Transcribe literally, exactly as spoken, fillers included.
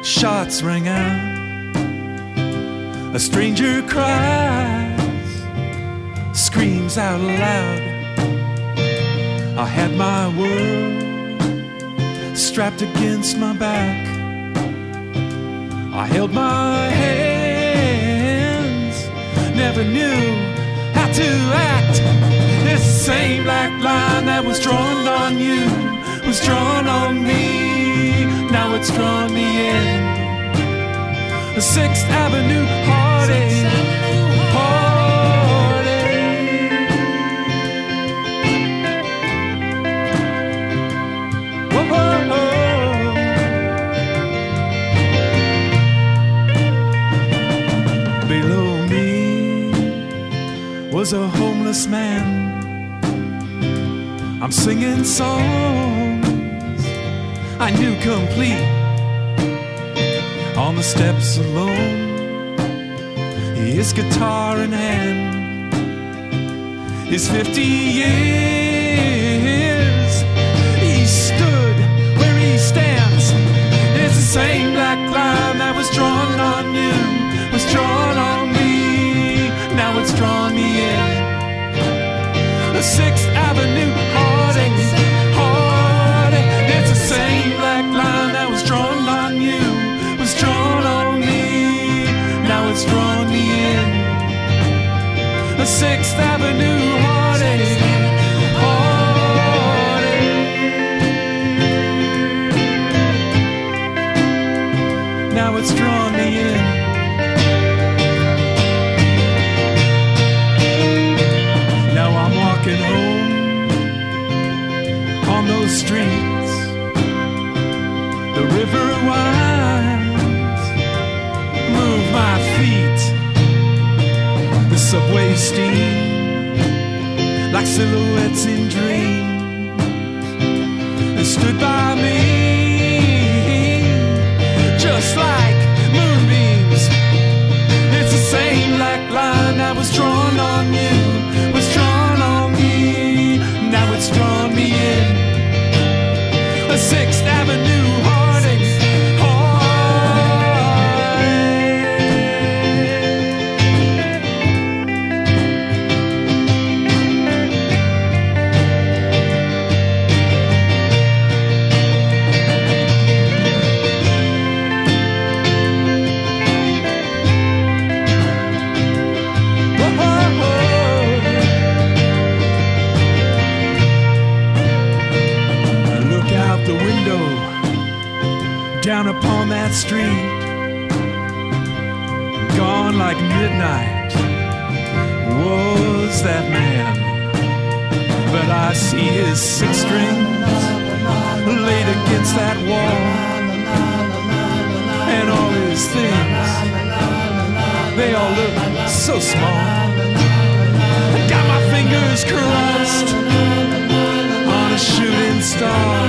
shots ring out. A stranger cries, screams out loud. I had my world strapped against my back. I held my hands, never knew how to act. It's the same black line that was drawn on you, was drawn on me. Now it's drawn me in. The Sixth Avenue heartache, heartache. Whoa, whoa, whoa. Below me was a homeless man. I'm singing songs I knew complete. On the steps alone, his guitar in hand, his fifty years, he stood where he stands. It's the same black line that was drawn on you, was drawn on me. Now it's drawn me in. The Sixth Avenue heartache, heartache. It's the same black line that was drawn on you, was drawn on me. Now it's drawn me in. The Sixth Avenue heartache, heartache. Now it's drawn me in. Now I'm walking home on those streets. The river winds, move my feet. The subway steam like silhouettes in dreams. They stood by me just like moonbeams. It's the same black line that was drawn on you, was drawn on me. Now it's drawn me in. The Sixth Avenue heartache, down upon that street, gone like midnight was that man. But I see his six strings laid against that wall, and all his things, they all look so small. I got my fingers crossed on a shooting star.